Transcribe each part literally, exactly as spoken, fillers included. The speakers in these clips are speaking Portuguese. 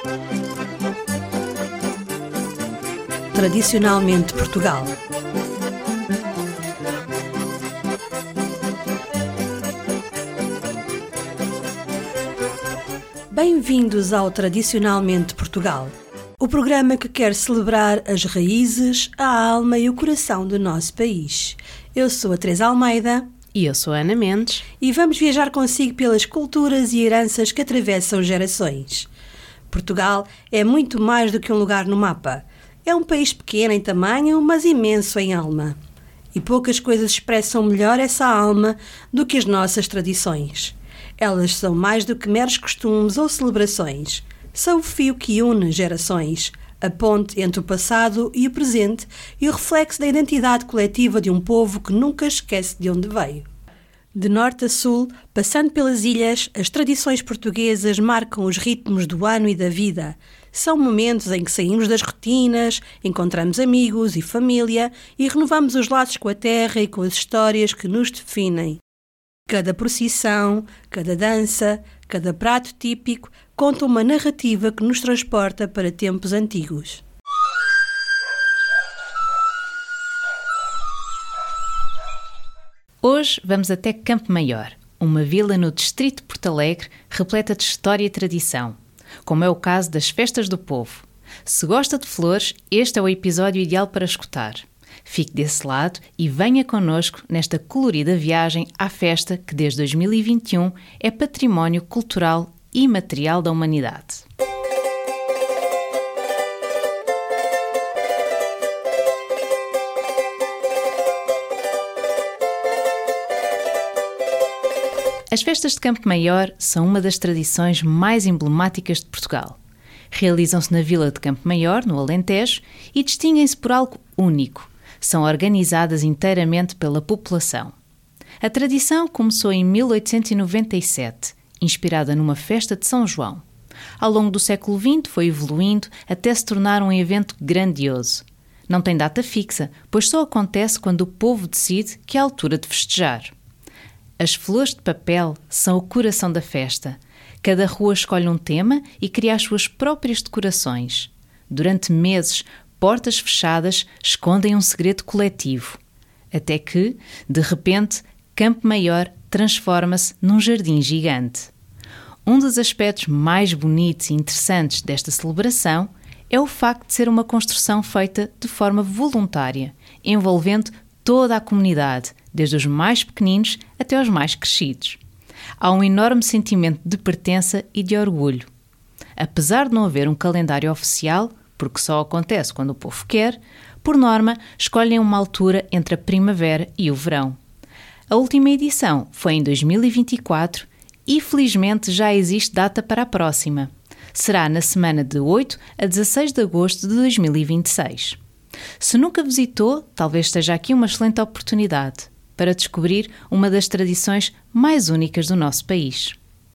Tradicionalmente Portugal. Bem-vindos ao Tradicionalmente Portugal, o programa que quer celebrar as raízes, a alma e o coração do nosso país. Eu sou a Teresa Almeida. E eu sou a Ana Mendes. E vamos viajar consigo pelas culturas e heranças que atravessam gerações. Portugal é muito mais do que um lugar no mapa. É um país pequeno em tamanho, mas imenso em alma. E poucas coisas expressam melhor essa alma do que as nossas tradições. Elas são mais do que meros costumes ou celebrações. São o fio que une gerações, a ponte entre o passado e o presente e o reflexo da identidade coletiva de um povo que nunca esquece de onde veio. De norte a sul, passando pelas ilhas, as tradições portuguesas marcam os ritmos do ano e da vida. São momentos em que saímos das rotinas, encontramos amigos e família e renovamos os laços com a terra e com as histórias que nos definem. Cada procissão, cada dança, cada prato típico conta uma narrativa que nos transporta para tempos antigos. Hoje vamos até Campo Maior, uma vila no distrito de Porto Alegre repleta de história e tradição, como é o caso das Festas do Povo. Se gosta de flores, este é o episódio ideal para escutar. Fique desse lado e venha connosco nesta colorida viagem à festa que desde dois mil e vinte e um é património cultural e material da humanidade. As festas de Campo Maior são uma das tradições mais emblemáticas de Portugal. Realizam-se na vila de Campo Maior, no Alentejo, e distinguem-se por algo único. São organizadas inteiramente pela população. A tradição começou em mil oitocentos e noventa e sete, inspirada numa festa de São João. Ao longo do século vinte foi evoluindo até se tornar um evento grandioso. Não tem data fixa, pois só acontece quando o povo decide que é a altura de festejar. As flores de papel são o coração da festa. Cada rua escolhe um tema e cria as suas próprias decorações. Durante meses, portas fechadas escondem um segredo coletivo. Até que, de repente, Campo Maior transforma-se num jardim gigante. Um dos aspectos mais bonitos e interessantes desta celebração é o facto de ser uma construção feita de forma voluntária, envolvendo toda a comunidade, desde os mais pequeninos até os mais crescidos. Há um enorme sentimento de pertença e de orgulho. Apesar de não haver um calendário oficial, porque só acontece quando o povo quer, por norma, escolhem uma altura entre a primavera e o verão. A última edição foi em dois mil e vinte e quatro e, felizmente, já existe data para a próxima. Será na semana de oito a dezasseis de agosto de dois mil e vinte e seis. Se nunca visitou, talvez esteja aqui uma excelente oportunidade para descobrir uma das tradições mais únicas do nosso país.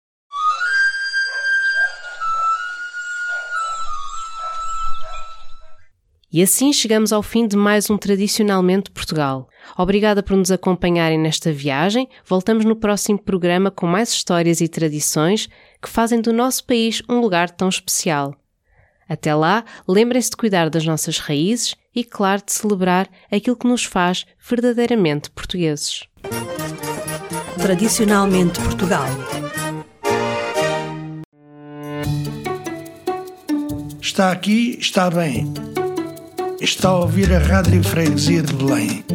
E assim chegamos ao fim de mais um Tradicionalmente Portugal. Obrigada por nos acompanharem nesta viagem. Voltamos no próximo programa com mais histórias e tradições que fazem do nosso país um lugar tão especial. Até lá, lembrem-se de cuidar das nossas raízes e, claro, de celebrar aquilo que nos faz verdadeiramente portugueses. Tradicionalmente Portugal. Está aqui, está bem. Está a ouvir a Rádio Freguesia de Belém.